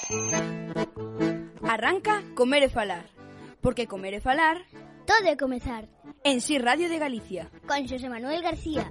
Arranca Comer e Falar, porque comer e falar todo é comezar. En Si Radio de Galicia, con Xosé Manuel García.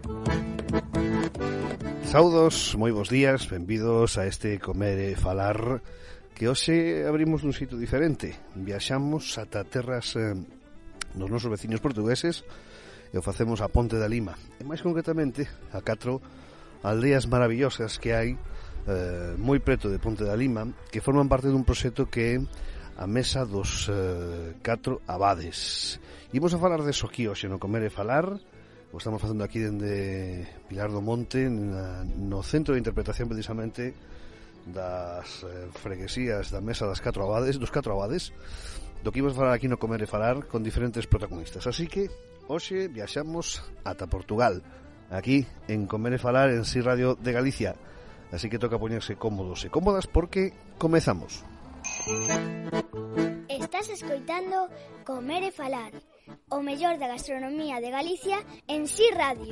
Saudos, moi bons días, benvidos a este Comer e Falar, que hoxe abrimos nun sitio diferente. Viaxamos ata terras dos nosos veciños portugueses e o facemos a Ponte da Lima, e máis concretamente a 4 aldeas maravillosas que hai moi preto de Ponte da Lima, que forman parte dun proxecto que é a Mesa dos 4 Abades. Imos a falar deso aquí hoxe no Comer e Falar. O estamos facendo aquí dende Pilar do Monte, no centro de interpretación precisamente das freguesías da Mesa dos 4 Abades, do que imos a falar aquí no Comer e Falar con diferentes protagonistas. Así que hoxe viaxamos ata Portugal, aquí en Comer e Falar en Si Radio de Galicia. Así que toca poñerse cómodos e cómodas porque comezamos. Estás escoitando Comer e Falar, o mellor da gastronomía de Galicia en Si Radio.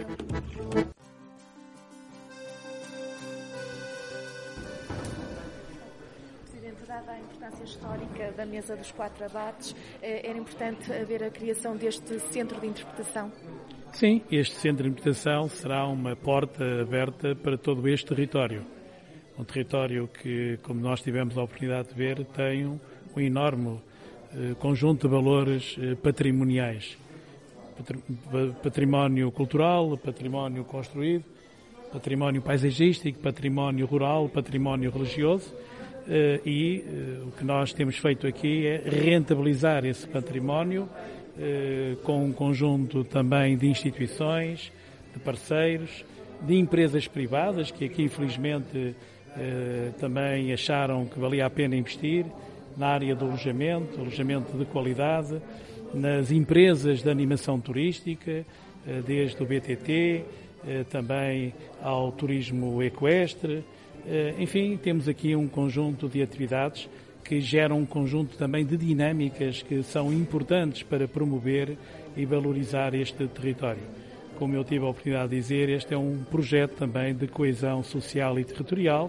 Dada a importância histórica da Mesa dos 4 Abades, era importante haver a criação deste centro de interpretação? Sim, este centro de interpretação será uma porta aberta para todo este território. Um território que, como nós tivemos a oportunidade de ver, tem um enorme conjunto de valores patrimoniais. Património cultural, património construído, património paisagístico, património rural, património religioso. O que nós temos feito aqui é rentabilizar esse património com um conjunto também de instituições, de parceiros, de empresas privadas que aqui infelizmente também acharam que valia a pena investir na área do alojamento de qualidade, nas empresas de animação turística, desde o BTT, também ao turismo equestre. Enfim, temos aqui um conjunto de atividades que geram um conjunto também de dinâmicas que são importantes para promover e valorizar este território. Como eu tive a oportunidade de dizer, este é um projeto também de coesão social e territorial,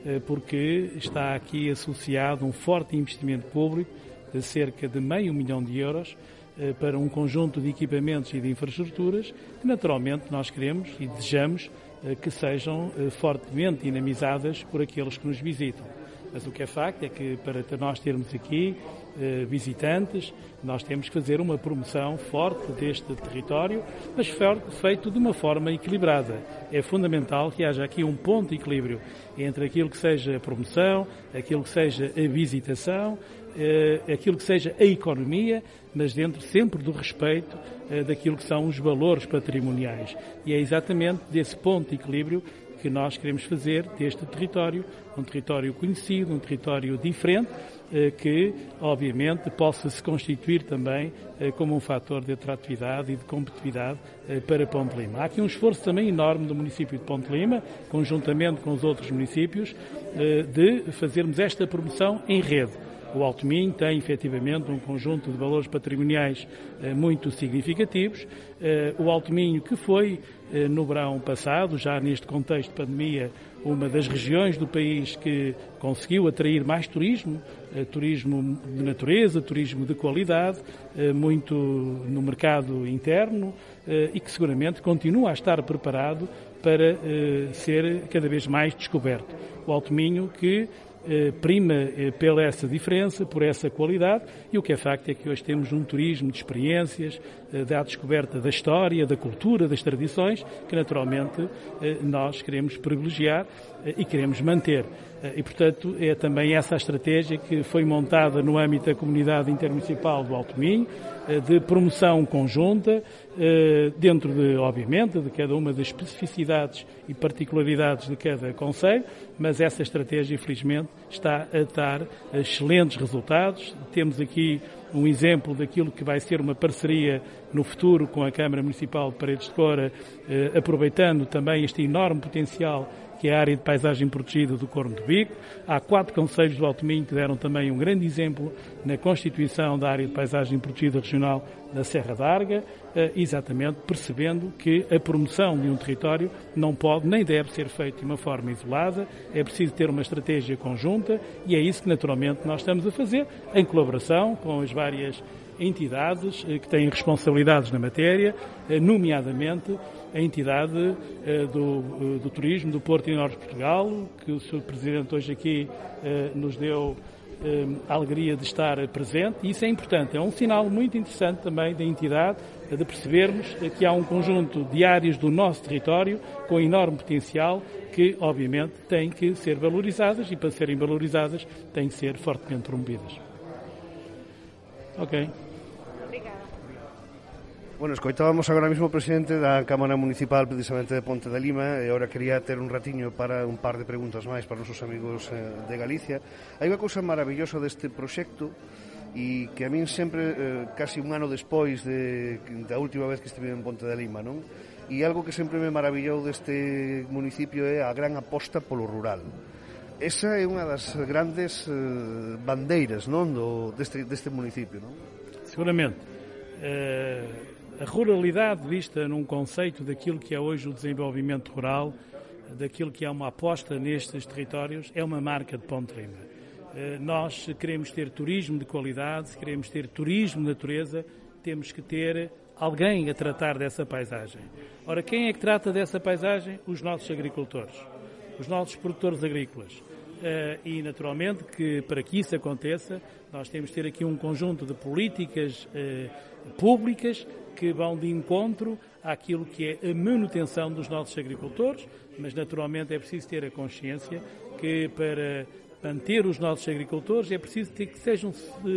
porque está aqui associado um forte investimento público de cerca de €500 mil para um conjunto de equipamentos e de infraestruturas que naturalmente nós queremos e desejamos que sejam fortemente dinamizadas por aqueles que nos visitam. Mas o que é facto é que para nós termos aqui visitantes, nós temos que fazer uma promoção forte deste território, mas feito de uma forma equilibrada. É fundamental que haja aqui um ponto de equilíbrio entre aquilo que seja a promoção, aquilo que seja a visitação, aquilo que seja a economia, mas dentro sempre do respeito daquilo que são os valores patrimoniais. E é exatamente desse ponto de equilíbrio que nós queremos fazer deste território, um território conhecido, um território diferente, que obviamente possa se constituir também como um fator de atratividade e de competitividade para Ponte Lima. Há aqui um esforço também enorme do município de Ponte Lima, conjuntamente com os outros municípios, de fazermos esta promoção em rede. O Alto Minho tem, efetivamente, um conjunto de valores patrimoniais muito significativos. O Alto Minho, que foi, no verão passado, já neste contexto de pandemia, uma das regiões do país que conseguiu atrair mais turismo, turismo de natureza, turismo de qualidade, muito no mercado interno e que seguramente continua a estar preparado para ser cada vez mais descoberto. O Alto Minho que prima pela essa diferença, por essa qualidade, e o que é facto é que hoje temos um turismo de experiências, da descoberta da história, da cultura, das tradições, que naturalmente nós queremos privilegiar e queremos manter. E, portanto, é também essa a estratégia que foi montada no âmbito da Comunidade Intermunicipal do Alto Minho, de promoção conjunta, dentro de, obviamente, de cada uma das especificidades e particularidades de cada concelho, mas essa estratégia, infelizmente, está a dar excelentes resultados. Temos aqui um exemplo daquilo que vai ser uma parceria no futuro com a Câmara Municipal de Paredes de Cora, aproveitando também este enorme potencial que é a área de paisagem protegida do Corno do Bico. Há 4 concelhos do Alto Minho que deram também um grande exemplo na constituição da área de paisagem protegida regional da Serra da Arga, exatamente percebendo que a promoção de um território não pode nem deve ser feita de uma forma isolada, é preciso ter uma estratégia conjunta e é isso que naturalmente nós estamos a fazer em colaboração com as várias entidades que têm responsabilidades na matéria, nomeadamente a entidade do turismo do Porto e Norte de Portugal, que o Sr. Presidente hoje aqui nos deu a alegria de estar presente, e isso é importante, é um sinal muito interessante também da entidade, de percebermos que há um conjunto de áreas do nosso território com enorme potencial que, obviamente, têm que ser valorizadas e, para serem valorizadas, têm que ser fortemente promovidas. Ok. Bueno, escoitábamos agora mesmo o presidente da Cámara Municipal precisamente de Ponte de Lima e agora quería ter un ratiño para un par de preguntas máis para os nosos amigos de Galicia. Hai unha cousa maravillosa deste proxecto e que a min sempre, casi un ano despois da última vez que estive en Ponte de Lima, non? E algo que sempre me maravillou deste municipio é a gran aposta polo rural. Esa é unha das grandes bandeiras, non, deste municipio, non? Seguramente. A ruralidade vista num conceito daquilo que é hoje o desenvolvimento rural, daquilo que é uma aposta nestes territórios, é uma marca de Ponte de Lima. Nós queremos ter turismo de qualidade, queremos ter turismo de natureza, temos que ter alguém a tratar dessa paisagem. Ora, quem é que trata dessa paisagem? Os nossos agricultores, os nossos produtores agrícolas. E, naturalmente, que para que isso aconteça, nós temos de ter aqui um conjunto de políticas públicas que vão de encontro àquilo que é a manutenção dos nossos agricultores, mas, naturalmente, é preciso ter a consciência que para manter os nossos agricultores é preciso ter que sejam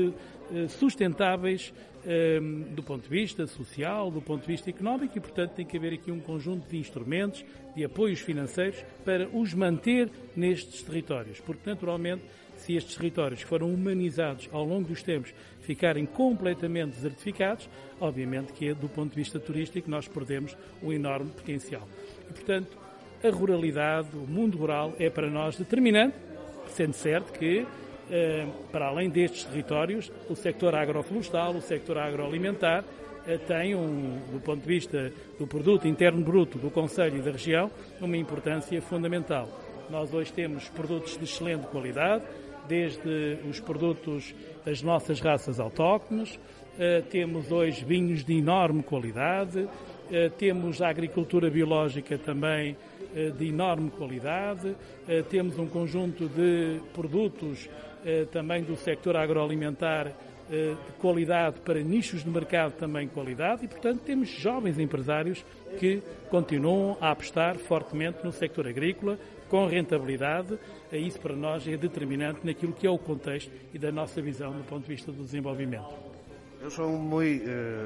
sustentáveis do ponto de vista social, do ponto de vista económico e, portanto, tem que haver aqui um conjunto de instrumentos, de apoios financeiros para os manter nestes territórios, porque, naturalmente, se estes territórios que foram humanizados ao longo dos tempos ficarem completamente desertificados, obviamente que é do ponto de vista turístico nós perdemos um enorme potencial. E, portanto, a ruralidade, o mundo rural é para nós determinante, sendo certo que para além destes territórios, o sector agroflorestal, o sector agroalimentar, tem, do ponto de vista do produto interno bruto do concelho e da região, uma importância fundamental. Nós hoje temos produtos de excelente qualidade, desde os produtos das nossas raças autóctones, temos hoje vinhos de enorme qualidade, temos a agricultura biológica também de enorme qualidade, temos um conjunto de produtos também do sector agroalimentar de qualidade para nichos de mercado também qualidade e, portanto, temos jovens empresários que continuam a apostar fortemente no sector agrícola com rentabilidade. Isso para nós é determinante naquilo que é o contexto e da nossa visão do ponto de vista do desenvolvimento. Eu sou moi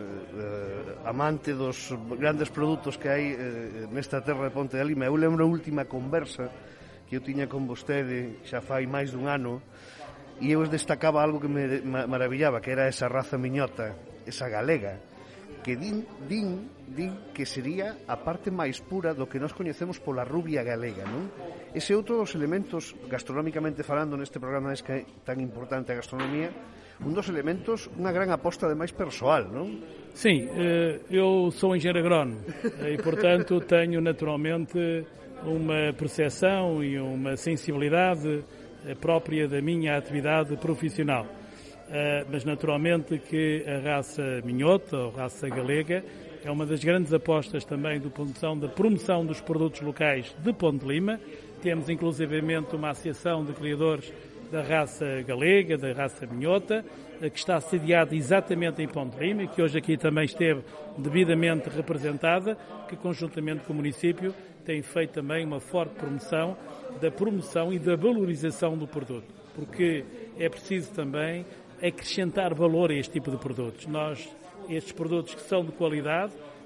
amante dos grandes produtos que hai nesta terra de Ponte de Lima. Eu lembro a última conversa que eu tiña con vostede xa fai máis dun ano e eu destacaba algo que me maravillaba, que era esa raza miñota, esa galega, que din que sería a parte máis pura do que nós coñecemos pola rubia galega, non? Ese é outro dos elementos, gastronómicamente falando neste programa que é tan importante a gastronomía, un dos elementos, unha gran aposta de máis persoal, non? Sim, eu sou engenheiro agrónomo e, portanto, tenho naturalmente uma percepção e uma sensibilidade própria da minha atividade profissional. Mas naturalmente que a raça minhota, ou raça galega, é uma das grandes apostas também do ponto de vista da promoção dos produtos locais de Ponte de Lima. Temos inclusivamente uma associação de criadores da raça galega, da raça minhota, que está sediada exatamente em Ponte de Lima e que hoje aqui também esteve devidamente representada, que conjuntamente com o município tem feito também uma forte promoção e da valorização do produto, porque é preciso também acrescentar valor a este tipo de produtos. Estes produtos que são de qualidade,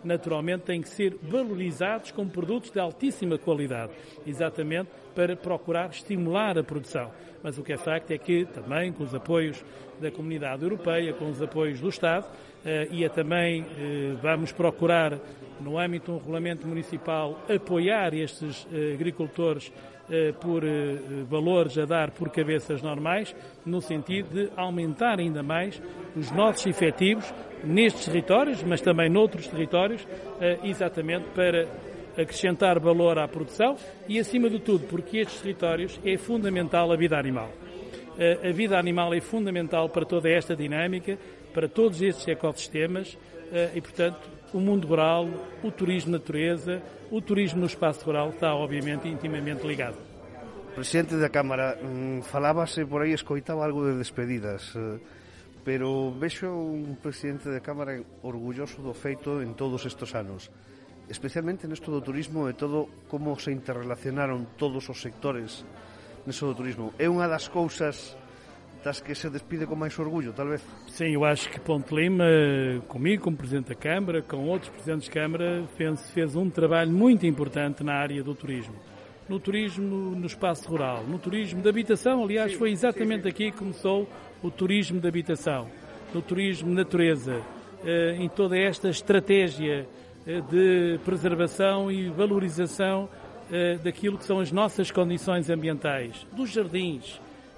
naturalmente têm que ser valorizados como produtos de altíssima qualidade, exatamente para procurar estimular a produção. Mas o que é facto é que também com os apoios da Comunidade Europeia, com os apoios do Estado, e também vamos procurar, no âmbito de um regulamento municipal, apoiar estes agricultores por valores a dar por cabeças normais, no sentido de aumentar ainda mais os nossos efetivos nestes territórios, mas também noutros territórios, exatamente para acrescentar valor à produção e, acima de tudo, porque estes territórios é fundamental a vida animal. A vida animal é fundamental para toda esta dinâmica, para todos estes ecossistemas e, portanto, o mundo rural, o turismo de natureza, o turismo no espaço rural está, obviamente, intimamente ligado. Presidente da Cámara, falábase por aí, escoitaba algo de despedidas, pero vexo un presidente da Cámara orgulloso do feito en todos estes anos, especialmente nesto do turismo e todo como se interrelacionaron todos os sectores neso do turismo. É unha das cousas das que se despide con máis orgullo, tal vez? Sim, eu acho que Ponte Lima, comigo como Presidente da Câmara, com outros Presidentes de Câmara, fez um trabalho muito importante na área do turismo. No turismo no espaço rural, no turismo de habitação, aliás, foi exatamente aqui que começou o turismo de habitação, no turismo de natureza, em toda esta estratégia de preservação e valorização daquilo que são as nossas condições ambientais, dos jardins,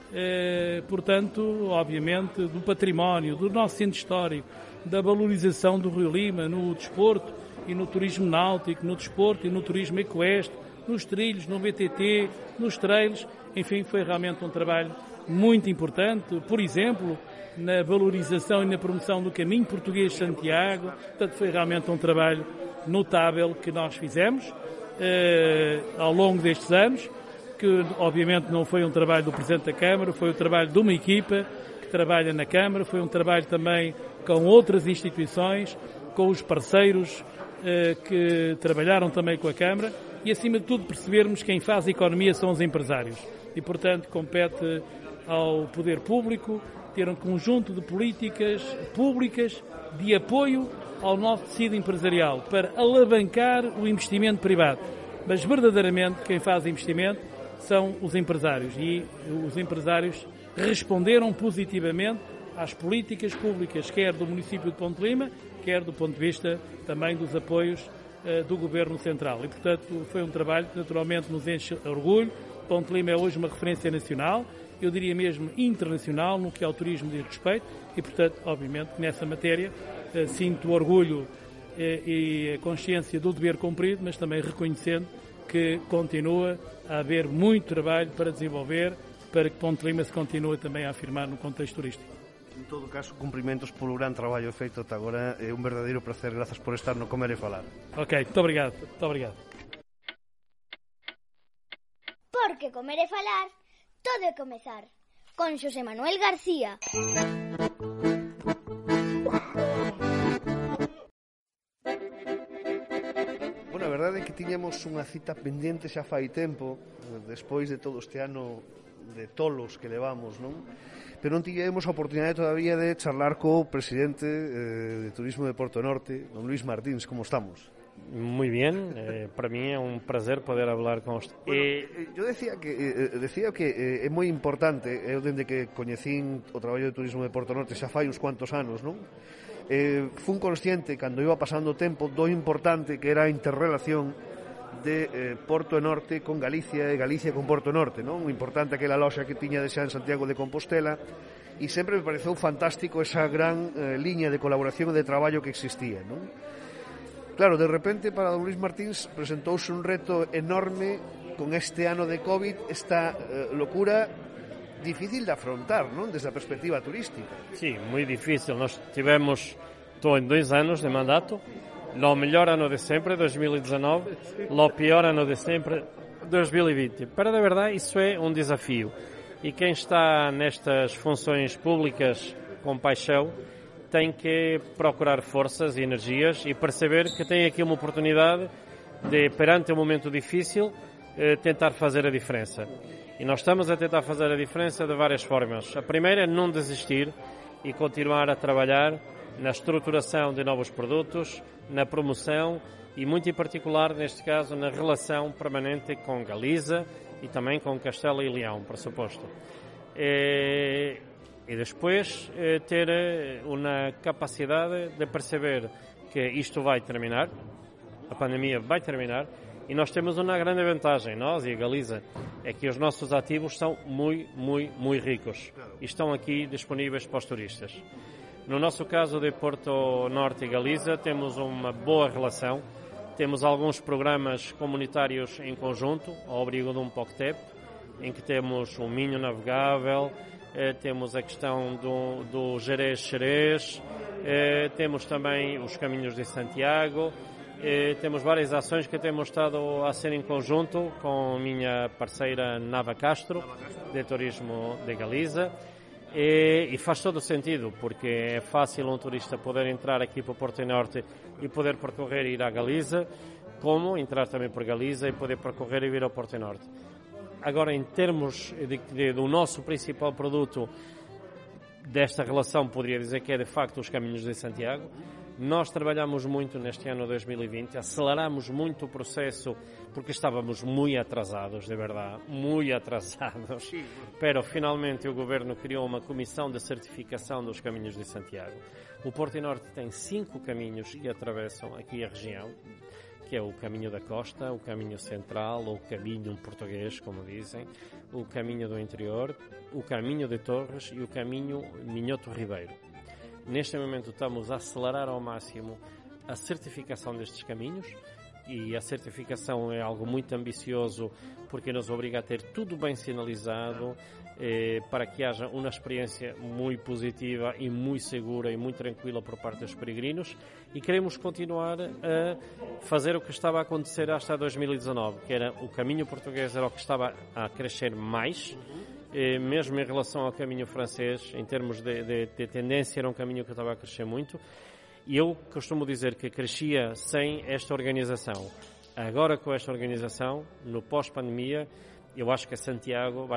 portanto, obviamente, do património, do nosso centro histórico, da valorização do Rio Lima no desporto e no turismo náutico, no desporto e no turismo ecoeste, nos trilhos, no BTT, nos trails, enfim, foi realmente um trabalho muito importante, por exemplo, na valorização e na promoção do caminho português de Santiago, portanto, foi realmente um trabalho notável que nós fizemos ao longo destes anos, que obviamente não foi um trabalho do Presidente da Câmara, foi o trabalho de uma equipa que trabalha na Câmara, foi um trabalho também com outras instituições, com os parceiros que trabalharam também com a Câmara e, acima de tudo, percebermos que quem faz a economia são os empresários e, portanto, compete ao poder público ter um conjunto de políticas públicas de apoio ao nosso tecido empresarial para alavancar o investimento privado. Mas, verdadeiramente, quem faz investimento são os empresários e os empresários responderam positivamente às políticas públicas, quer do município de Ponte Lima, quer do ponto de vista também dos apoios do Governo Central. E, portanto, foi um trabalho que naturalmente nos enche orgulho. Ponte Lima é hoje uma referência nacional, eu diria mesmo internacional, no que ao turismo diz respeito e, portanto, obviamente, nessa matéria sinto orgulho e a consciência do dever cumprido, mas também reconhecendo que continua a haver muito trabalho para desenvolver, para que Ponte Lima se continue também a afirmar no contexto turístico. En todo caso, cumprimentos polo gran traballo feito ata agora. É un verdadeiro placer. Grazas por estar no Comer e Falar. Ok, muito obrigado. Muito obrigado. Porque comer e falar, todo é comezar. Con Xosé Manuel García. Bueno, a verdade é que tiñamos unha cita pendente xa fai tempo, despois de todo este ano de tolos que levamos, non? Pero non tivemos a oportunidade todavía de charlar co presidente de Turismo de Porto Norte, don Luís Martins. Como estamos? Muy bien, para mí é un prazer poder hablar con usted. Bueno, yo decía que é moi importante, eu dende que coñecín o traballo de Turismo de Porto Norte xa fai uns cuantos anos, non? Fun consciente, cando iba pasando o tempo, do importante que era a interrelación de Porto Norte con Galicia e Galicia con Porto Norte, non? Importante aquela loxa que tiña de xa en Santiago de Compostela, e sempre me pareceu fantástico esa gran liña de colaboración e de traballo que existía, non? Claro, de repente para don Luís Martins presentouse un reto enorme con este ano de COVID, esta locura difícil de afrontar, non? Desde a perspectiva turística. Sí, moi difícil. Nós tivemos, estou en 2 anos de mandato, lo mellor ano de sempre, 2019, lo pior ano de sempre, 2020. Para de verdade, isso é um desafio. E quem está nestas funções públicas com paixão tem que procurar forças e energias e perceber que tem aqui uma oportunidade de, perante um momento difícil, tentar fazer a diferença. E nós estamos a tentar fazer a diferença de várias formas. A primeira é não desistir e continuar a trabalhar na estruturação de novos produtos, na promoção e, muito em particular, neste caso, na relação permanente com Galiza e também com Castela e Leão, por suposto. E depois ter uma capacidade de perceber que isto vai terminar, a pandemia vai terminar, e nós temos uma grande vantagem, nós e a Galiza, é que os nossos ativos são muito ricos e estão aqui disponíveis para os turistas. No nosso caso de Porto Norte e Galiza, temos uma boa relação, temos alguns programas comunitários em conjunto, ao abrigo de um POCTEP, em que temos o Minho Navegável, temos a questão do Jerez-Xerez, temos também os Caminhos de Santiago, temos várias ações que temos estado a ser em conjunto com a minha parceira Nava Castro, de Turismo de Galiza, e faz todo sentido, porque é fácil um turista poder entrar aqui para o Porto Norte e poder percorrer e ir à Galiza, como entrar também por Galiza e poder percorrer e vir ao Porto Norte. Agora, em termos do nosso principal produto desta relação, poderia dizer que é de facto os Caminhos de Santiago. Nós trabalhamos muito neste ano 2020, aceleramos muito o processo porque estávamos muito atrasados, de verdade, muito atrasados. Pero finalmente o Governo criou uma comissão de certificação dos Caminhos de Santiago. O Porto Norte tem 5 caminhos que atravessam aqui a região, que é o Caminho da Costa, o Caminho Central, ou o Caminho Português, como dizem, o Caminho do Interior, o Caminho de Torres e o Caminho Minhoto Ribeiro. Neste momento estamos a acelerar ao máximo a certificação destes caminhos, e a certificação é algo muito ambicioso porque nos obriga a ter tudo bem sinalizado para que haja uma experiência muito positiva e muito segura e muito tranquila por parte dos peregrinos, e queremos continuar a fazer o que estava a acontecer hasta 2019, que era o caminho português era o que estava a crescer mais, mesmo em relação ao caminho francês, em termos de tendência, era um caminho que estava a crescer muito. E eu costumo dizer que crescia sem esta organização. Agora, com esta organização, no pós-pandemia, eu acho que Santiago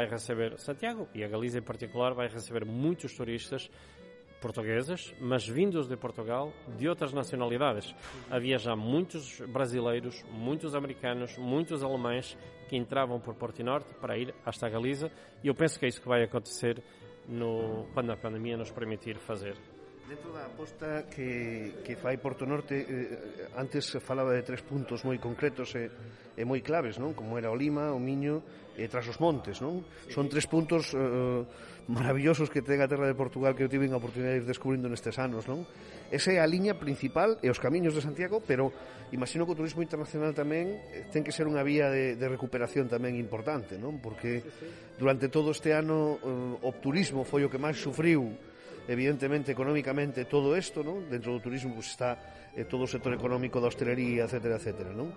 e a Galiza em particular, vai receber muitos turistas portugueses, mas vindos de Portugal, de outras nacionalidades. Havia já muitos brasileiros, muitos americanos, muitos alemães que entravam por Porto Norte para ir hasta a Galiza, e eu penso que é isso que vai acontecer quando a pandemia nos permitir fazer. Dentro da aposta que fai Porto Norte, antes falaba de 3 puntos moi concretos e moi claves, non? Como era o Lima, o Miño e tras os montes, non? Son 3 puntos maravillosos que ten a terra de Portugal que eu tive a oportunidade de ir descubrindo nestes anos, non? Esa é a liña principal e os Camiños de Santiago, pero imagino que o turismo internacional tamén ten que ser unha vía de recuperación tamén importante, non? Porque durante todo este ano o turismo foi o que máis sufriu, evidentemente, económicamente, todo isto, ¿no? Dentro do turismo pues, está todo o sector económico da hostelería, etcétera, etcétera, ¿no?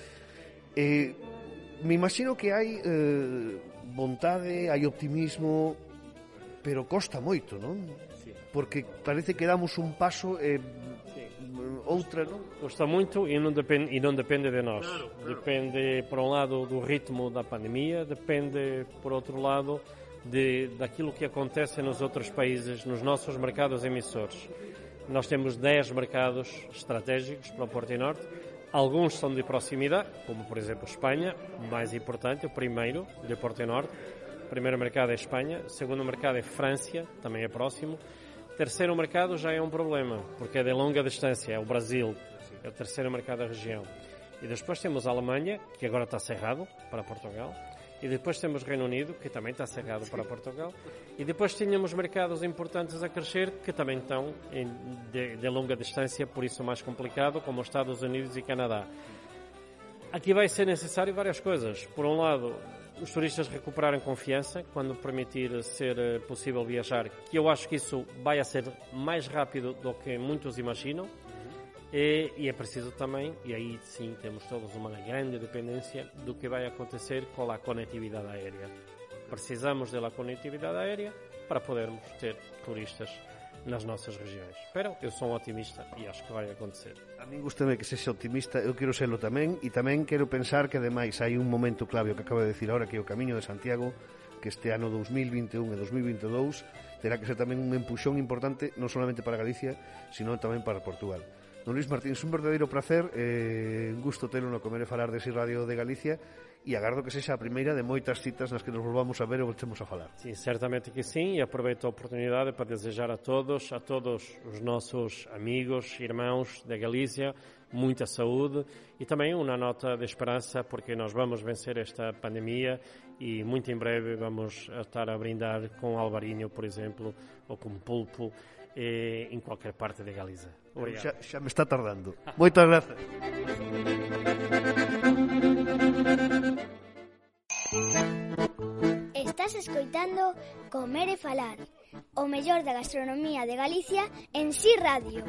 Me imagino que hai vontade, hai optimismo, pero costa moito, non? Sí. Porque parece que damos un paso outra, non? Costa moito e non depende de nós. Claro. Depende, por un lado, do ritmo da pandemia, depende, por outro lado, daquilo que acontece nos outros países, nos nossos mercados emissores. Nós temos 10 mercados estratégicos para o Porto Norte. Alguns são de proximidade, como por exemplo Espanha, o mais importante, o primeiro de Porto Norte. O primeiro mercado é Espanha, o segundo mercado é França, também é próximo. O terceiro mercado já é um problema, porque é de longa distância, é o Brasil, é o terceiro mercado da região. E depois temos a Alemanha, que agora está cerrado para Portugal. E depois temos o Reino Unido, que também está cerrado para Portugal. E depois tínhamos mercados importantes a crescer, que também estão de longa distância, por isso mais complicado, como os Estados Unidos e Canadá. Aqui vai ser necessário várias coisas. Por um lado, os turistas recuperarem confiança, quando permitir ser possível viajar, que eu acho que isso vai a ser mais rápido do que muitos imaginam. E é preciso também, e aí sim temos todos uma grande dependência do que vai acontecer com a conectividade aérea. Precisamos da conectividade aérea para podermos ter turistas nas nossas regiões. Pero eu sou um otimista e acho que vai acontecer. A mí gustame que sexa optimista, eu quero serlo tamén, e tamén quero pensar que ademais hai un momento clave, o que acabo de decir ahora, que é o Camiño de Santiago, que este ano 2021 e 2022 terá que ser tamén un empuxón importante non solamente para Galicia, sino tamén para Portugal. Don Luís Martínez, un verdadeiro placer, un gusto telo no Comer e Falar de Si Radio de Galicia, e agardo que sexa a primeira de moitas citas nas que nos volvamos a ver e voltemos a falar. Sim, certamente que sim, e aproveito a oportunidade para desejar a todos os nossos amigos, irmãos da Galícia, muita saúde e também uma nota de esperança, porque nós vamos vencer esta pandemia e muito em breve vamos estar a brindar com alvarinho, por exemplo, ou com pulpo em qualquer parte da Galiza. Obrigado. Xa me está tardando. Moitas grazas. Estás escoitando Comer e Falar, o mellor da gastronomía de Galicia en Si Radio.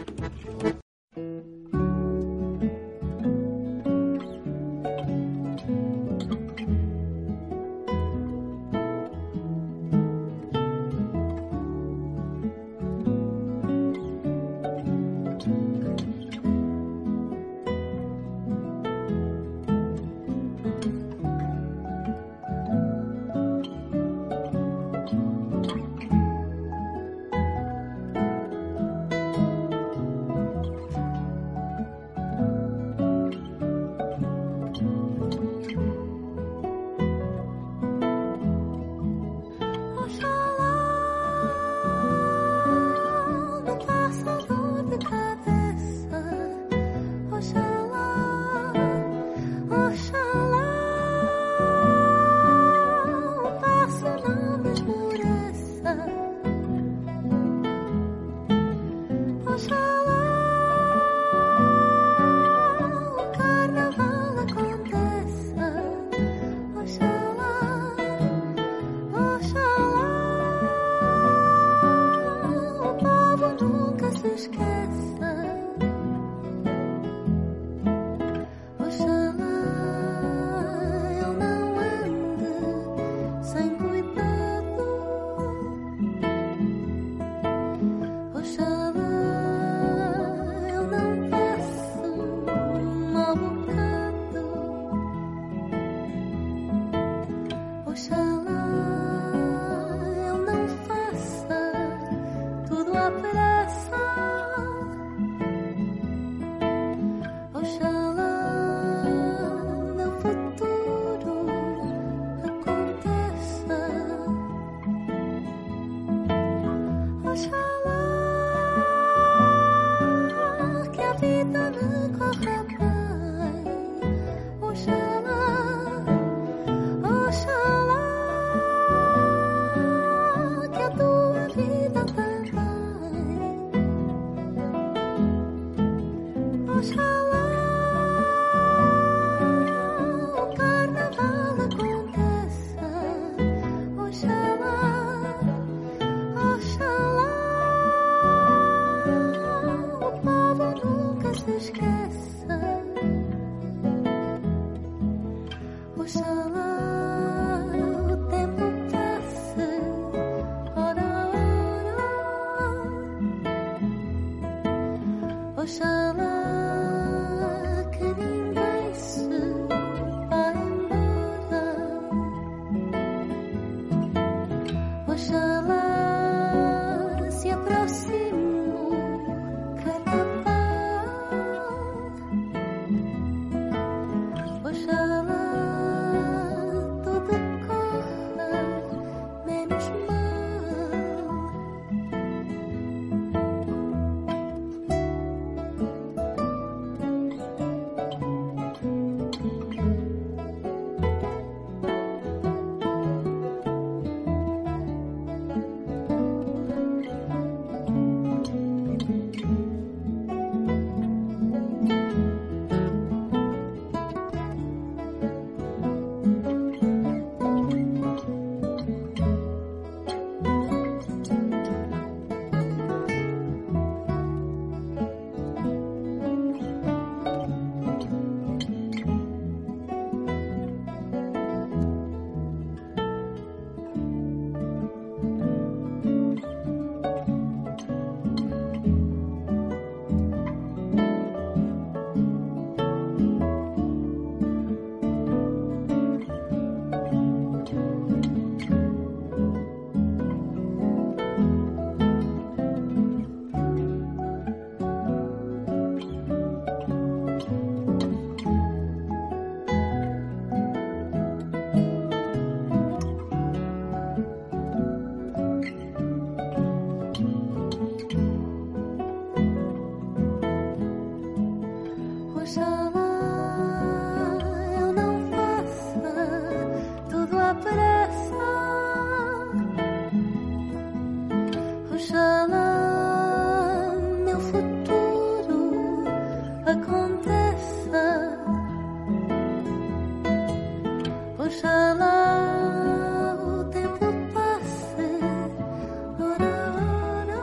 Oxalá o tempo passe, ora, ora.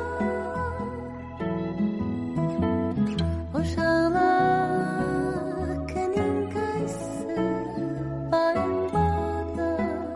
Oxalá que ninguém se vá embora.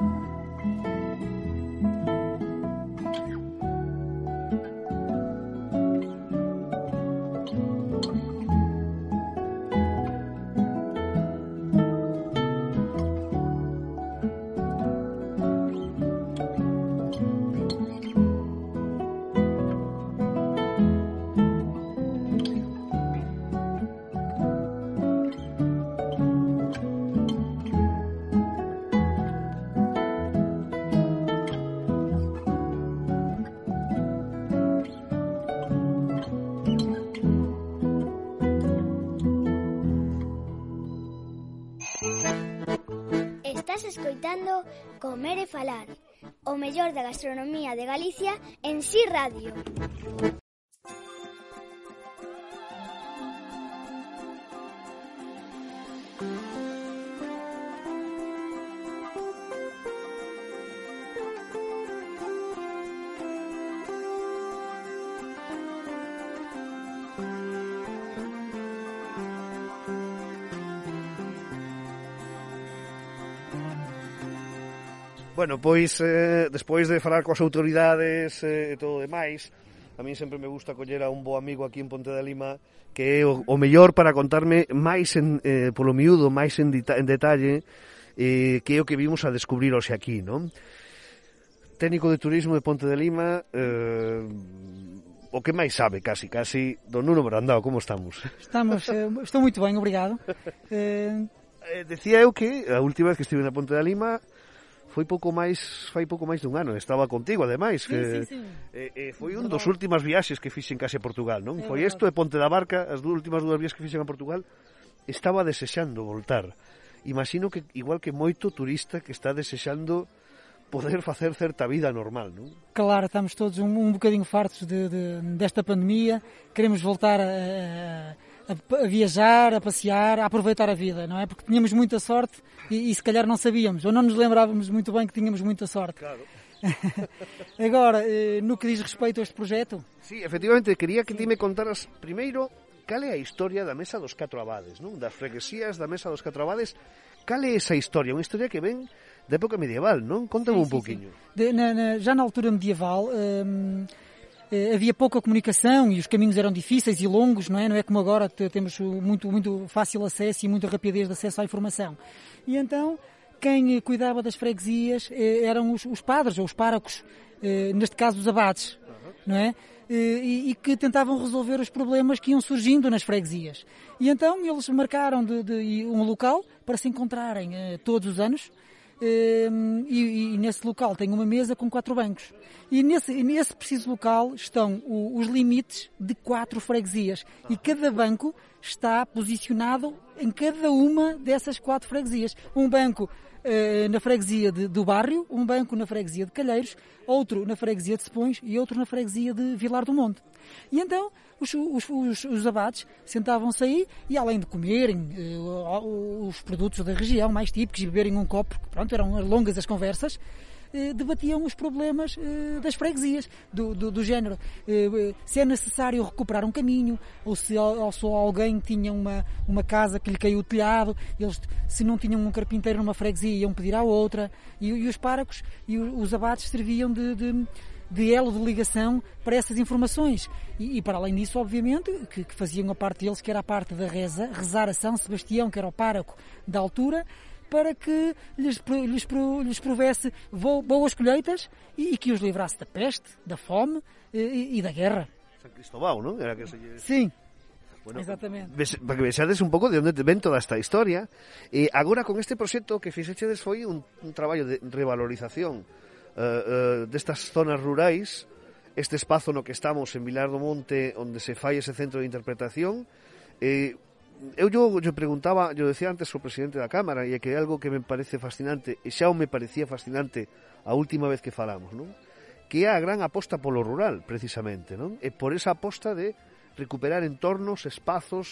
Estás escoitando Comer e Falar, o mellor da gastronomía de Galicia en Si Radio. Bueno, pois, despois de falar coas autoridades e todo o demais, a mí sempre me gusta coller a un bo amigo aquí en Ponte da Lima que é o mellor para contarme máis polo miúdo, máis en detalle que é o que vimos a descubrir hoxe aquí, non? Técnico de turismo de Ponte da Lima, o que máis sabe, casi, don Nuno Brandao, como estamos? Estou moito ben, obrigado. Decía eu que a última vez que estive na Ponte da Lima fai pouco máis dun ano, estaba contigo ademais, que sí. Foi un dos últimas viaxes que fixen case a Portugal, non? Foi isto e Ponte da Barca, as últimas dúas viaxes que fixen a Portugal, estaba desexando voltar. Imagino que igual que moito turista que está desexando poder facer certa vida normal, non? Claro, estamos todos un bocadinho fartos desta pandemia, queremos voltar a viajar, a passear, a aproveitar a vida, não é? Porque tínhamos muita sorte e se calhar não sabíamos, ou não nos lembrávamos muito bem que tínhamos muita sorte. Claro. Agora, no que diz respeito a este projeto... Sí, efectivamente, quería que ti me contaras primeiro cal é a historia da Mesa dos Catro Abades, non? Das freguesías da Mesa dos Catro Abades, cal é esa historia? Unha historia que ven da época medieval, non? Contame un pouquiño. Já na altura medieval... havia pouca comunicação e os caminhos eram difíceis e longos, não é? Não é como agora temos muito fácil acesso e muita rapidez de acesso à informação. E então, quem cuidava das freguesias eram os padres ou os párocos, neste caso os abades, não é? E que tentavam resolver os problemas que iam surgindo nas freguesias. E então eles marcaram de um local para se encontrarem todos os anos. E nesse local tem uma mesa com 4 bancos e nesse preciso local estão os limites de 4 freguesias e cada banco está posicionado em cada uma dessas 4 freguesias. Um banco na freguesia do Barrio, um banco na freguesia de Calheiros, outro na freguesia de Sepões e outro na freguesia de Vilar do Monte. E então os abades sentavam-se aí e, além de comerem os produtos da região mais típicos e beberem um copo, porque pronto, eram longas as conversas, debatiam os problemas das freguesias, do género se é necessário recuperar um caminho, ou se alguém tinha uma casa que lhe caiu o telhado, eles, se não tinham um carpinteiro numa freguesia, iam pedir à outra, e os párocos e os abades serviam de elo de ligação para essas informações. E para além disso, obviamente, que faziam a parte deles, que era a parte da rezar a São Sebastião, que era o pároco da altura, para que lhes provesse boas colheitas e que os livrasse da peste, da fome e da guerra. San Cristóbal, non? Era que se... Sim, bueno, exactamente. Para que vexades un pouco de onde ven toda esta historia. Agora, con este proxecto que fixechedes foi un traballo de revalorización destas zonas rurais, este espazo no que estamos en Vilar do Monte, onde se fai ese centro de interpretación. Eu preguntaba, yo decía antes ao presidente da Cámara, e é que é algo que me parece fascinante, e xa me parecía fascinante a última vez que falamos, non? Que é a gran aposta polo rural, precisamente, non? E por esa aposta de recuperar entornos, espazos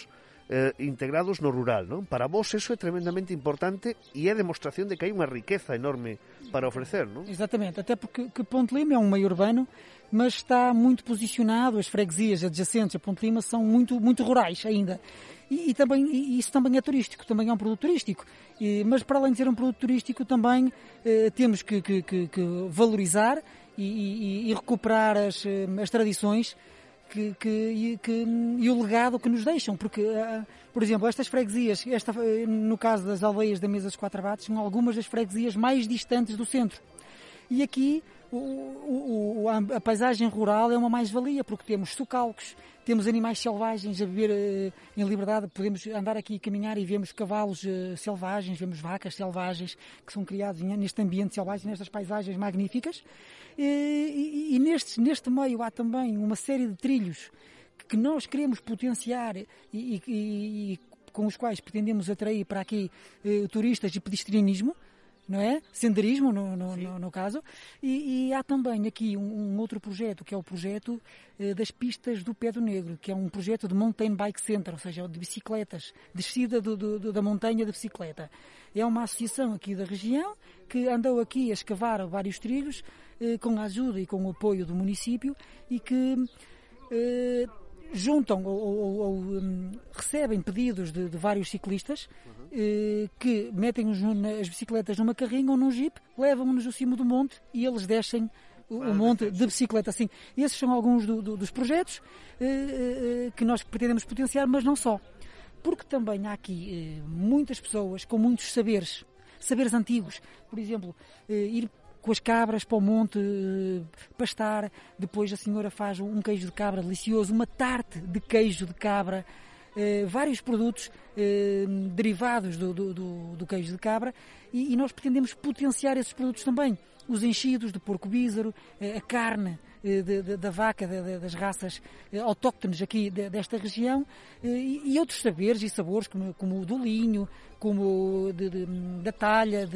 integrados no rural, non? Para vos eso é tremendamente importante e é demostración de que hai unha riqueza enorme para ofrecer, non? Exatamente, até porque que Ponte Lima é um meio urbano, mas está muito posicionado, as freguesias adjacentes a Ponte Lima são muito rurais ainda. E isso também é turístico, também é um produto turístico. Mas para além de ser um produto turístico, também temos que valorizar e recuperar as tradições e o legado que nos deixam, porque, por exemplo, estas freguesias, no caso das aldeias da Mesa dos Quatro Abades, são algumas das freguesias mais distantes do centro. E aqui a paisagem rural é uma mais-valia, porque temos socalcos, temos animais selvagens a viver em liberdade, podemos andar aqui e caminhar e vemos cavalos selvagens, vemos vacas selvagens que são criados neste ambiente selvagem, nestas paisagens magníficas. E neste meio há também uma série de trilhos que nós queremos potenciar e com os quais pretendemos atrair para aqui turistas e pedestrianismo, não é? Senderismo, no caso. E há também aqui um outro projeto, que é o projeto das pistas do Pedro Negro, que é um projeto de Mountain Bike Center, ou seja, de bicicletas, descida da montanha de bicicleta. É uma associação aqui da região que andou aqui a escavar vários trilhos com a ajuda e com o apoio do município e que juntam ou recebem pedidos de vários ciclistas que metem as bicicletas numa carrinha ou num jeep, levam-nos ao cimo do monte e eles descem o monte de bicicleta. Assim, esses são alguns dos projetos que nós pretendemos potenciar, mas não só. Porque também há aqui muitas pessoas com muitos saberes antigos. Por exemplo, ir com as cabras para o monte pastar, depois a senhora faz um queijo de cabra delicioso, uma tarte de queijo de cabra, vários produtos derivados do queijo de cabra e nós pretendemos potenciar esses produtos também. Os enchidos de porco bízaro, a carne da vaca, das raças autóctones aqui desta região e outros saberes e sabores como o do linho, como da talha,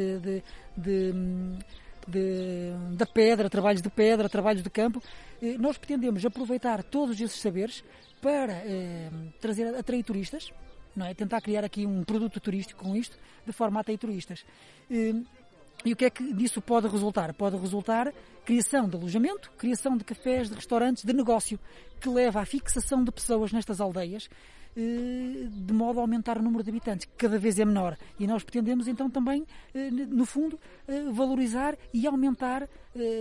da pedra, trabalhos de pedra, trabalhos de campo. Nós pretendemos aproveitar todos esses saberes para atrair turistas, não é? Tentar criar aqui um produto turístico com isto, de forma a atrair turistas. E o que é que disso pode resultar? Pode resultar criação de alojamento, criação de cafés, de restaurantes, de negócio, que leva à fixação de pessoas nestas aldeias, de modo a aumentar o número de habitantes, que cada vez é menor. E nós pretendemos então também, no fundo, valorizar e aumentar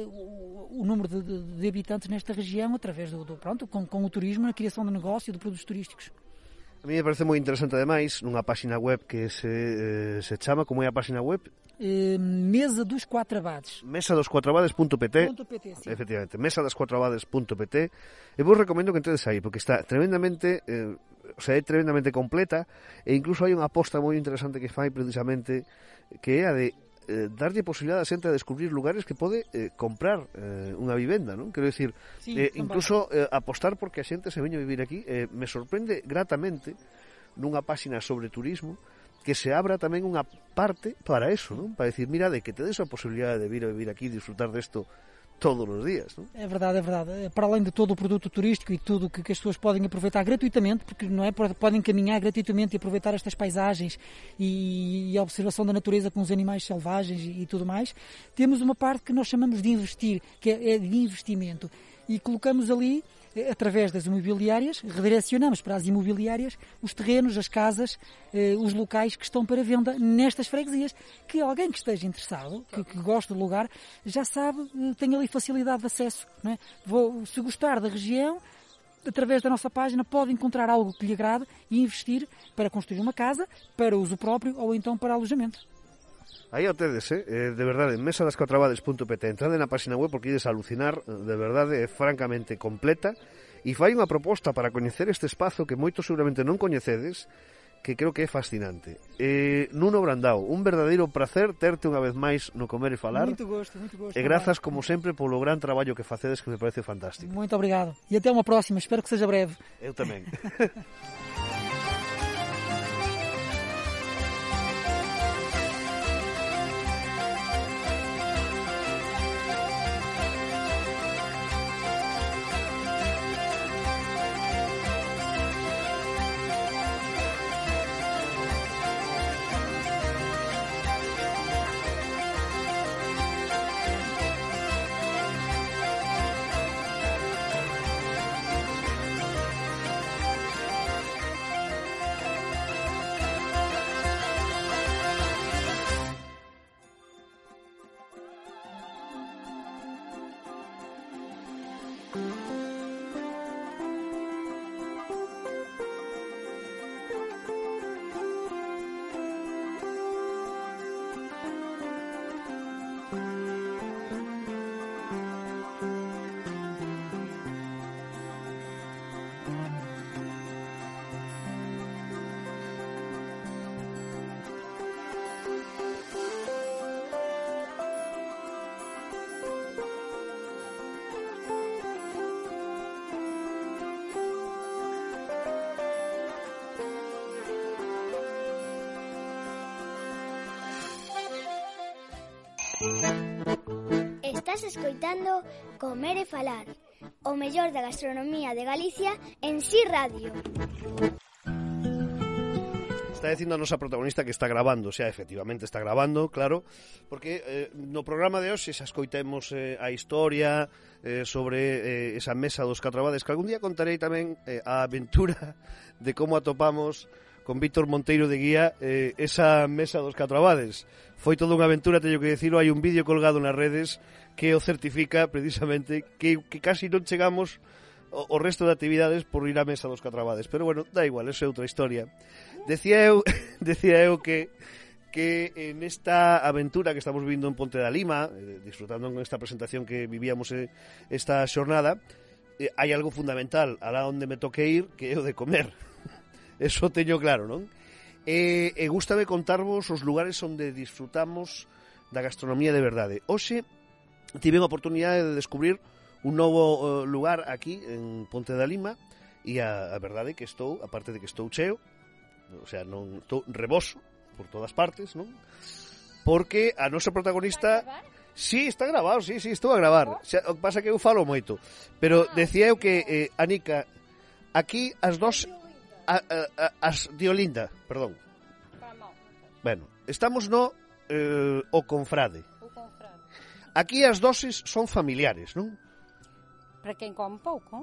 o número de habitantes nesta região através com o turismo, a criação de negócio, de produtos turísticos. A mí me parece moi interesante, ademais, nunha página web que se chama, como é a página web? Mesa dos Quatro Abades. mesadosquatroabades.pt. Sí. Efectivamente, mesadosquatroabades.pt. E vos recomendo que entedes aí, porque está tremendamente, é tremendamente completa, e incluso hai unha aposta moi interesante que fai precisamente, que é a de darlle posibilidade a xente a descubrir lugares que pode comprar unha vivenda, non? Quero dicir, sí, incluso apostar porque a xente se veña a vivir aquí. Me sorprende gratamente nunha páxina sobre turismo que se abra tamén unha parte para eso, non? Para decir, mira, de que te des a posibilidade de vir a vivir aquí e disfrutar desto todos os días, non? É verdade, é verdade. Para além de todo o produto turístico e tudo que as pessoas podem aproveitar gratuitamente, porque não é, podem caminhar gratuitamente e aproveitar estas paisagens e a observação da natureza com os animais selvagens e tudo mais, temos uma parte que nós chamamos de investir, que é de investimento. E colocamos ali, através das imobiliárias, redirecionamos para as imobiliárias os terrenos, as casas, os locais que estão para venda nestas freguesias, que alguém que esteja interessado, que goste do lugar, já sabe, tem ali facilidade de acesso, não é? Se gostar da região, através da nossa página pode encontrar algo que lhe agrade e investir para construir uma casa, para uso próprio ou então para alojamento. Aí a tedes, de verdade, mesadosquatroabades.pt. Entrade na página web porque ides a alucinar, de verdade, é francamente completa, e fai unha proposta para coñecer este espazo que moitos seguramente non coñecedes, que creo que é fascinante. Nuno Brandao, un verdadeiro prazer terte unha vez máis no Comer e Falar. Muito gosto. E grazas, como sempre, polo gran traballo que facedes, que me parece fantástico. Muito obrigado. E até uma próxima, espero que seja breve. Eu tamén. Estás escoitando Comer e Falar, o mellor da gastronomía de Galicia en Si Radio. Está dicindo a nosa protagonista que está grabando, o sea, efectivamente está grabando, claro, porque no programa de hoxe xa escoitemos a historia sobre esa mesa dos catro abades, que algún día contarei tamén a aventura de como atopamos con Víctor Monteiro de Guía esa mesa dos catro abades. Foi toda unha aventura, teño que decirlo, hai un vídeo colgado nas redes que o certifica precisamente que casi non chegamos o resto de actividades por ir á mesa dos catro abades, pero bueno, da igual, esa é outra historia. Decía eu que en esta aventura que estamos vivindo en Ponte da Lima, disfrutando con esta presentación que vivíamos esta xornada, hai algo fundamental alá onde me toque ir, que é o de comer. Eso teño claro, non? E gústame contarvos os lugares onde disfrutamos da gastronomía de verdade. Hoxe tive a oportunidade de descubrir un novo lugar aquí en Ponte da Lima e a verdade é que estou, aparte de que estou cheo, o sea, non estou reboso por todas partes, non? Porque a nosa protagonista... Sí, está grabado, sí, estou a gravar. O sea, o que pasa que eu falo moito. Pero decía eu que, Anica, aquí as dos... as de Olinda, perdón. Bueno, estamos no o Confrade. Aquí as doses son familiares, non? Para quen come pouco.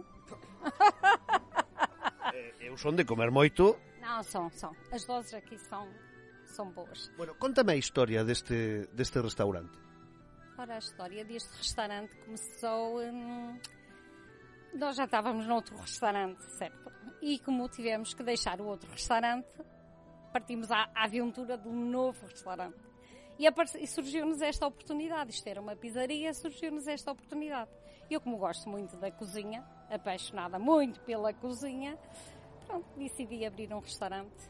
Eu son de comer moito. Non, son. As doses aqui son boas. Bueno, contame a historia deste restaurante. Ora, a história deste restaurante começou... Nós já estávamos noutro restaurante, certo? E como tivemos que deixar o outro restaurante, partimos à aventura de um novo restaurante. E surgiu-nos esta oportunidade. Isto era uma pizzaria, surgiu-nos esta oportunidade. Eu, como gosto muito da cozinha, apaixonada muito pela cozinha, pronto, decidi abrir um restaurante.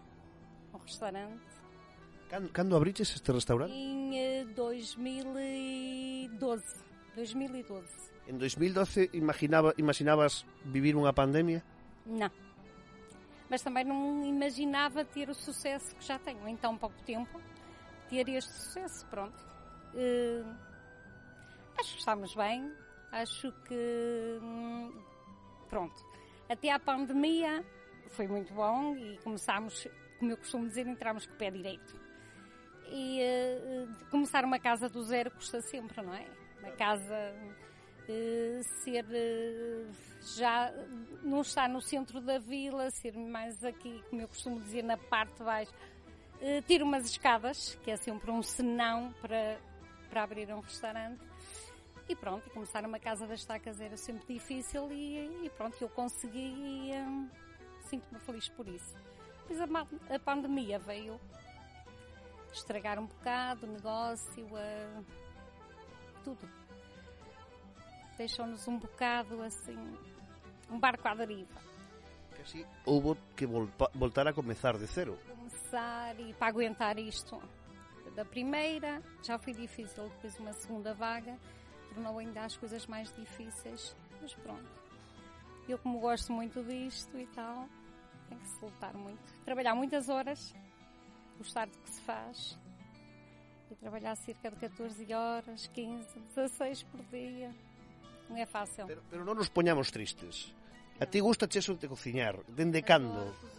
Cando abriches este restaurante? Em 2012. En 2012 imaginabas vivir unha pandemia? Não. Mas também não imaginava ter o sucesso que já tenho em tão pouco tempo. Ter este sucesso, pronto. Acho que estamos bem. Acho que... Pronto. Até à pandemia foi muito bom e começámos, como eu costumo dizer, entramos com o pé direito. E começar uma casa do zero custa sempre, não é? Uma casa... ser já não estar no centro da vila, ser mais aqui, como eu costumo dizer, na parte de baixo, ter umas escadas, que é sempre um senão para abrir um restaurante, e pronto, começar uma casa das estacas era sempre difícil e pronto, eu consegui e sinto-me feliz por isso. Depois a pandemia veio estragar um bocado o negócio, tudo. Deixou-nos um bocado assim, um barco à deriva. Casi houve que voltar a começar de cero. Começar e para aguentar isto da primeira, já foi difícil, depois uma segunda vaga, tornou ainda as coisas mais difíceis, mas pronto. Eu como gosto muito disto e tal, tenho que se lutar muito. Trabalhar muitas horas, gostar do que se faz, e trabalhar cerca de 14 horas, 15, 16 por dia. Non é fácil. Pero non nos poñamos tristes. A ti gusta eso de cociñar? Dende cando?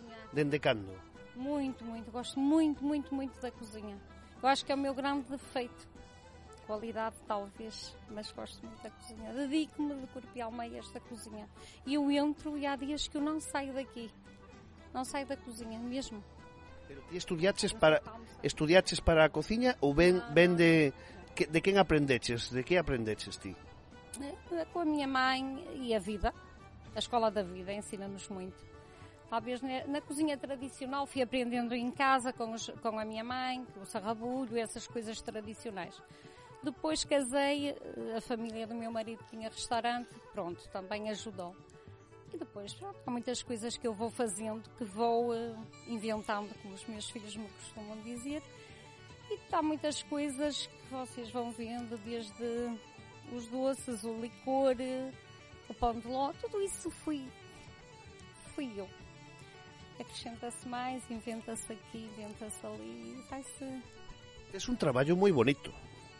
Muito. Gosto muito da cozinha. Eu acho que é o meu grande defeito. Qualidade, talvez, mas gosto muito da cozinha. Dedico-me de corpo e alma a esta cozinha. E eu entro e há dias que eu não saio daqui. Não saio da cozinha, mesmo. Pero ti estudiaches para a cociña ou ben de quen aprendeches? De que aprendeches ti? Com a minha mãe e a vida, a escola da vida ensina-nos muito. Talvez na cozinha tradicional fui aprendendo em casa com a minha mãe, o sarrabulho, essas coisas tradicionais. Depois casei, a família do meu marido tinha restaurante, pronto, também ajudou. E depois, pronto, há muitas coisas que eu vou fazendo, que vou inventando, como os meus filhos me costumam dizer. E há muitas coisas que vocês vão vendo, desde os doces, o licor, o pão de ló, tudo isso fui eu. Acrescenta-se mais, inventa-se aqui, inventa-se ali, vai-se... É un traballo moi bonito,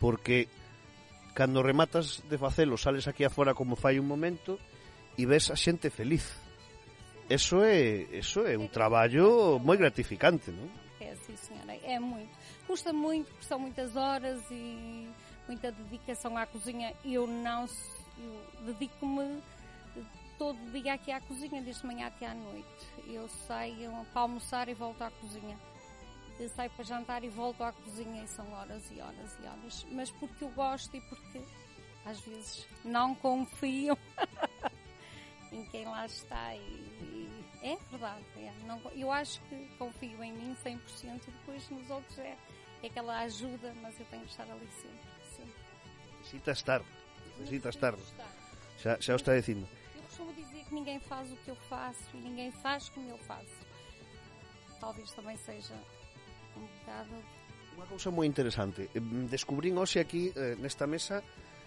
porque cando rematas de facelo sales aquí afora como fai un momento e ves a xente feliz. Eso é un traballo moi gratificante, non? Sim, senhora, é muito. Custa muito, porque são muitas horas e muita dedicação à cozinha. Eu dedico-me todo dia aqui à cozinha, desde manhã até à noite. Eu saio para almoçar e volto à cozinha. Eu saio para jantar e volto à cozinha e são horas e horas e horas. Mas porque eu gosto e porque às vezes não confio em quem lá está. E é verdade. Eu acho que confio em mim 100% e depois nos outros é aquela ajuda, mas eu tenho que estar ali sempre. Necesita estar. Já o está dicindo. Eu costumo dizer que ninguém faz o que eu faço e ninguém faz como eu faço. Talvez também seja un bocado... Unha cousa moi interesante. Descubrín hoxe aquí nesta mesa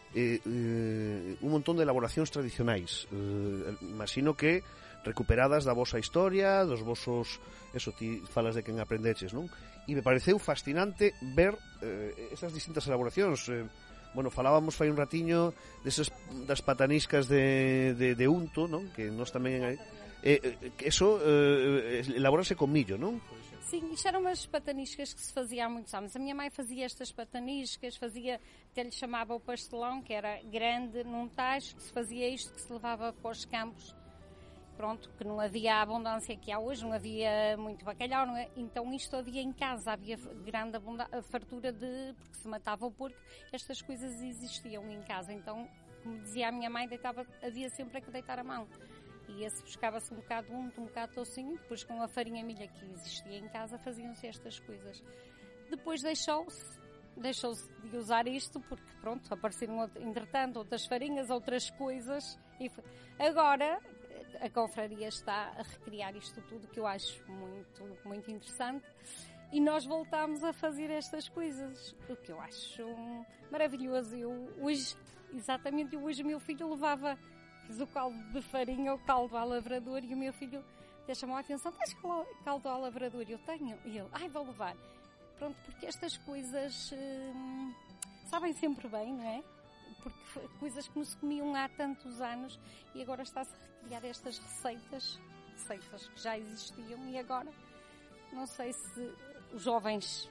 un montón de elaboracións tradicionais. Imagino que recuperadas da vosa historia, dos vosos... Eso, ti falas de quen aprendeches, non? E me pareceu fascinante ver esas distintas elaboracións. Bueno, falábamos fai un ratiño das pataniscas de unto, non? Que nós tamén... eso elaborase con millo, non? Sim, isto eram umas pataniscas que se fazia há muitos anos. A minha mãe fazia estas pataniscas, até lhe chamava o pastelão, que era grande num tacho, que se fazia isto, que se levava para os campos. Pronto, que não havia a abundância que há hoje, não havia muito bacalhau, não é? Então isto havia em casa, havia grande fartura porque se matava o porco, estas coisas existiam em casa. Então, como dizia a minha mãe, havia sempre a que deitar a mão. E buscava-se um bocado de unto, um bocado de tocinho, depois com a farinha milha que existia em casa faziam-se estas coisas. Depois deixou-se de usar isto, porque pronto, apareceram entretanto outras farinhas, outras coisas. Agora a confraria está a recriar isto tudo, que eu acho muito, muito interessante. E nós voltámos a fazer estas coisas, o que eu acho maravilhoso. Hoje o meu filho fiz o caldo de farinha, o caldo ao lavrador, e o meu filho até chamou a atenção: tens caldo ao lavrador? Eu tenho. E ele: vou levar. Pronto, porque estas coisas sabem sempre bem, não é? Porque coisas que não se comiam há tantos anos e agora está-se a recriar estas receitas que já existiam, e agora não sei se os jovens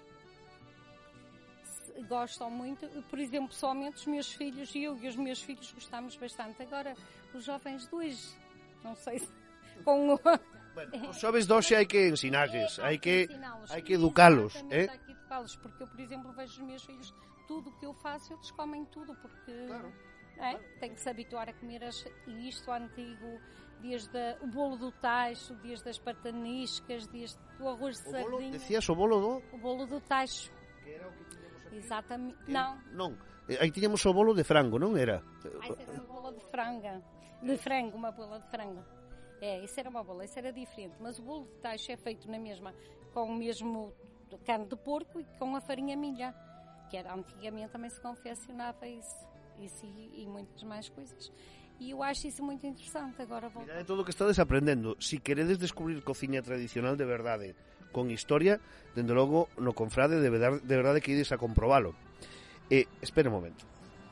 gostam muito. Por exemplo, pessoalmente os meus filhos e os meus filhos gostamos bastante. Agora, os jovens de hoje, não sei se com o... Bueno, os jovens de hoje hai que ensinarles, hai que educá-los, Hai que educá-los, porque eu, por exemplo, vejo os meus filhos, tudo o que eu faço, eles comem tudo, porque claro. Tem que se habituar a comer isto antigo, desde o bolo do tacho, desde as pataniscas, desde o arroz de sardinha. Decías o bolo do? O bolo do tacho. Que era o que tiñamos aquí? Exatamente. Non. Aí tiñamos o bolo de frango, non era? Essa era uma bola de frango, uma bola de frango. Isso era uma bola, isso era diferente. Mas o bolo de tacho é feito na mesma, com o mesmo carne de porco e com a farinha milha, que era antigamente também se confeccionava isso e muitas mais coisas. E eu acho isso muito interessante. Agora voltar. Mirade todo o que estades aprendendo. Si queredes descubrir cociña tradicional de verdade, con historia, dende logo no Confrade de verdade que ides a comprobalo. Espera un momento.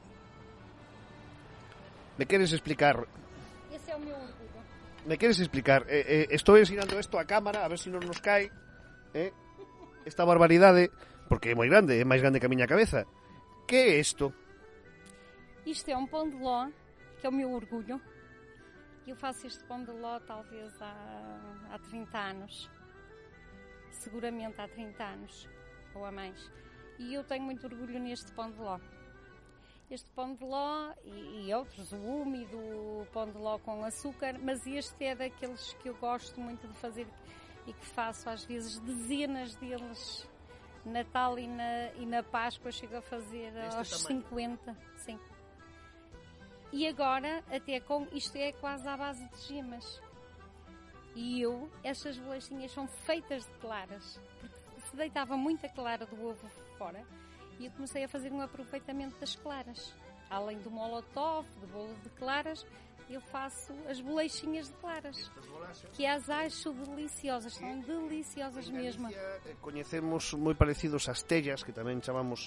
Me queres explicar? Ese é o meu orgullo. Me queres explicar? Estou ensinando isto a cámara, a ver se non nos cae. Esta barbaridade, porque é moi grande, é máis grande que a miña cabeza. Que é isto? Isto é um pão de ló, que é o meu orgullo. Eu faço este pão de ló talvez há 30 anos. Seguramente há 30 anos, ou a mais. E eu tenho muito orgulho neste pão de ló. Este pão de ló e outros, o úmido, o pão de ló com açúcar, mas este é daqueles que eu gosto muito de fazer e que faço às vezes dezenas deles. Natal e na Páscoa chego a fazer aos 50, sim. E agora, até isto é quase à base de gemas. E estas bolachinhas são feitas de claras, porque se deitava muita clara do ovo fora, e eu comecei a fazer um aproveitamento das claras. Além do molotov, do bolo de claras, eu faço as bolachinhas de claras, que as acho deliciosas, são deliciosas mesmo. Coñecemos moi parecidos as tellas, que tamén chamamos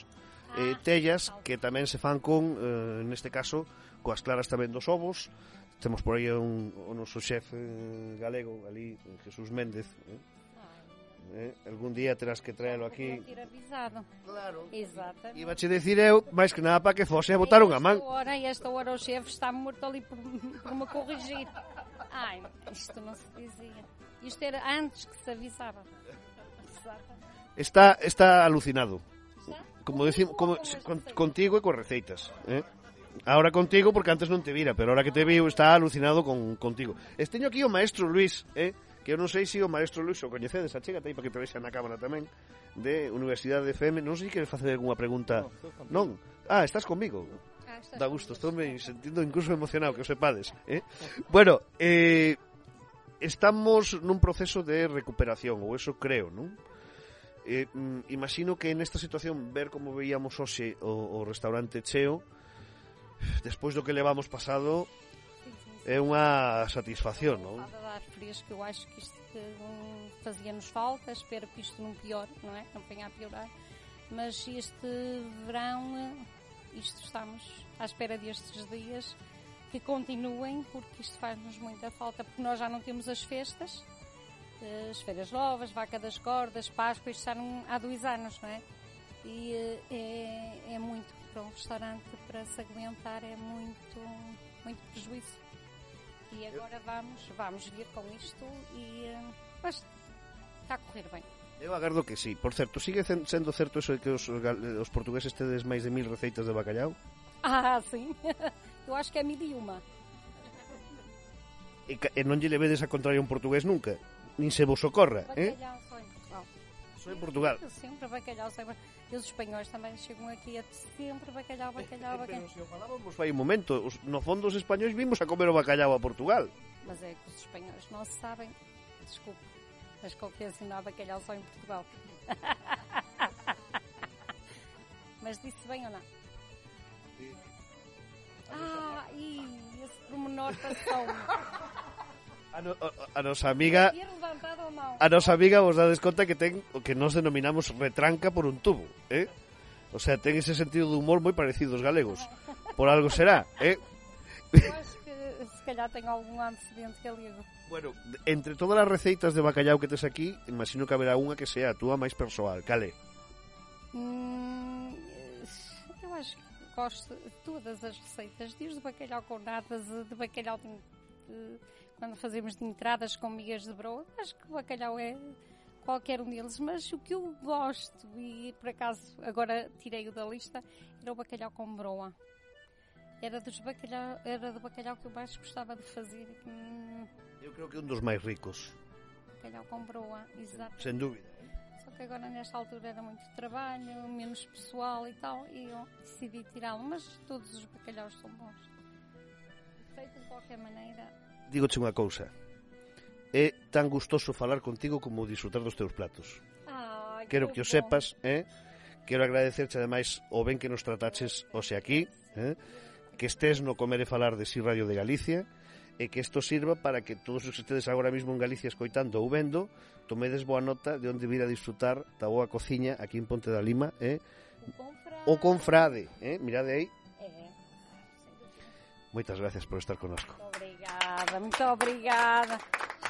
tellas que tamén se fan con, neste caso, coas claras tamén dos ovos. Temos por aí o noso chef galego, ali, Jesús Méndez. Algún día terás que traelo aquí. Ter avisado. Claro. Exato. Iba che dicir eu, máis que nada para que fose a botar unha man. Esta hora o chefe está morto ali por me corrigir. Ai, isto não se dizia. Isto era antes que se avisava. Exato. Está alucinado. Como decimos, contigo e con receitas, Ahora contigo porque antes non te vira, pero ahora que te viu está alucinado contigo. Teño aquí o maestro Luis, que eu non sei se o maestro Luis o coñecedes, achégate aí para que te vexa na cámara tamén, de Universidade de FM. Non sei se queres facer algunha pregunta. Non? Estás comigo. Da gusto, estou me sentindo incluso emocionado, que o sepades. Bueno, estamos nun proceso de recuperación, ou eso creo, non? Imagino que nesta situación, ver como veíamos hoxe o restaurante cheo, despois do que levamos pasado, é unha satisfacción, non? Pode dar fresco, eu acho que isto fazia-nos falta, espero que isto não piore, não é? Não venha a piorar, mas este verão, estamos à espera destes dias que continuem, porque isto faz-nos muita falta, porque nós já não temos as festas, as feiras novas, Vaca das Cordas, Páscoa, isto já não há 2 anos, não é? E é muito para um restaurante, para se aguentar, é muito prejuízo. E agora vamos vir com isto e mas está a correr bem. Eu agardo que sí. Por certo, sigue sendo certo eso de que os portugueses tedes máis de 1000 receitas de bacalhau? Sim. Eu acho que é 1001. E non lle levedes a contrario a un portugués nunca? Nin se vos ocorra, Bacalhau só em Portugal. Só em Portugal? Sempre bacalhau, sempre. E os espanhóis também chegam aqui a sempre bacalhau. Pero se o falábamos fai un momento, no fondo os españois vimos a comer o bacalhau a Portugal. Mas é que os espanhóis não sabem, desculpe, mas confeccionar bacalhau só em Portugal. Mas disse bem ou não? Esse pormenor passou-me. A nosa amiga vos dades conta que ten o que nós denominamos retranca por un tubo, O sea, ten ese sentido de humor moi parecido aos galegos. Por algo será, Eu acho que se calhar ten algún antecedente galego. Bueno, entre todas as receitas de bacalhau que tes aquí, imagino que haberá unha que sea a túa máis persoal. Cale? Eu acho que gosto de todas as receitas, desde bacalhau com natas, de bacalhau quando fazemos de entradas com migas de broa. Acho que o bacalhau é qualquer um deles, mas o que eu gosto, e por acaso agora tirei-o da lista, era o bacalhau com broa. Era do bacalhau que eu mais gostava de fazer. Eu creo que é un dos máis ricos. Bacalhau com broa, exato. Sem dúvida. Só que agora nesta altura era muito trabalho, menos pessoal e tal, e eu decidi tirá-lo, mas todos os bacalhaus são bons. Feito de qualquer maneira. Dígoche unha cousa. É tan gustoso falar contigo como disfrutar dos teus platos. Quero que o sepas, Quero agradecerche ademais o ben que nos trataches hoxe aquí, que estés no Comer e Falar de Si Radio de Galicia, e que isto sirva para que todos os que estedes agora mesmo en Galicia escoitando ou vendo, tomedes boa nota de onde vir a disfrutar da boa cociña aquí en Ponte da Lima, o Confrade, mirade aí. Moitas gracias por estar connosco. Muito obrigada.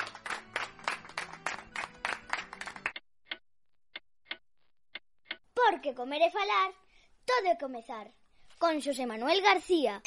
Porque comer e falar, todo é comezar. Con Xosé Manuel García.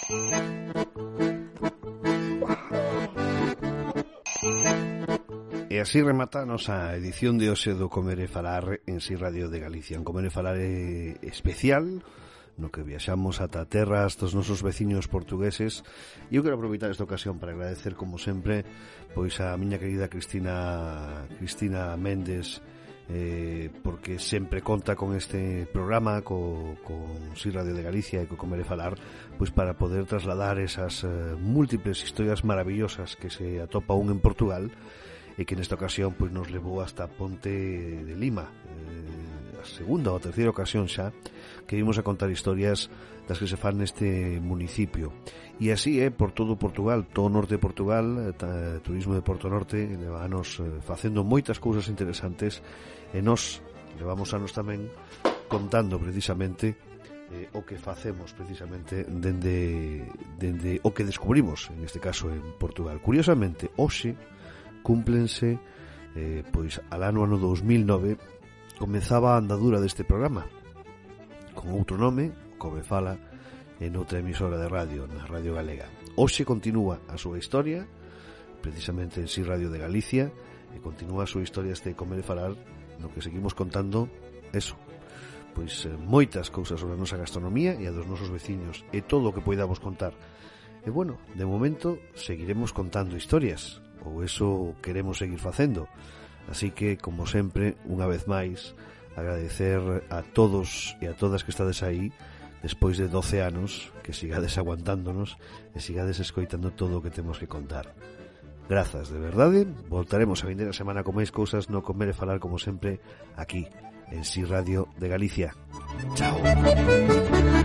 E así remata a nosa edición de hoxe do Comer e Falar en Si Radio de Galicia. Un Comer e Falar especial, no que viaxamos ata terras dos nosos veciños portugueses. E eu quero aproveitar esta ocasión para agradecer, como sempre, pois a miña querida Cristina Méndez, porque sempre conta con este programa, con Si Radio de Galicia e co Comer e Falar, pois para poder trasladar esas múltiples historias maravillosas que se atopa un en Portugal, e que nesta ocasión pois nos levou hasta Ponte de Lima, a segunda ou a terceira ocasión xa que vimos a contar historias das que se fan neste municipio. E así é por todo Portugal, todo o norte de Portugal, Turismo de Porto Norte levanos facendo moitas cousas interesantes, e nós levamos anos tamén contando precisamente o que facemos precisamente dende o que descubrimos, en este caso en Portugal. Curiosamente, hoxe cúmplense pois al ano 2009 comezaba a andadura deste programa con outro nome, Come Fala, en outra emisora de radio, na Radio Galega. Hoxe continúa a súa historia precisamente en Si Radio de Galicia, e continúa a súa historia este Comer e Falar, no que seguimos contando eso, pois moitas cousas sobre a nosa gastronomía e a dos nosos veciños e todo o que poidamos contar. E bueno, de momento seguiremos contando historias, ou eso queremos seguir facendo. Así que, como sempre, unha vez máis, agradecer a todos e a todas que estades aí despois de 12 anos, que sigades aguantándonos e sigades escoitando todo o que temos que contar. Grazas, de verdade. Voltaremos a vindeira semana con máis cousas no Comer e Falar, como sempre, aquí en Si Radio de Galicia. Chao.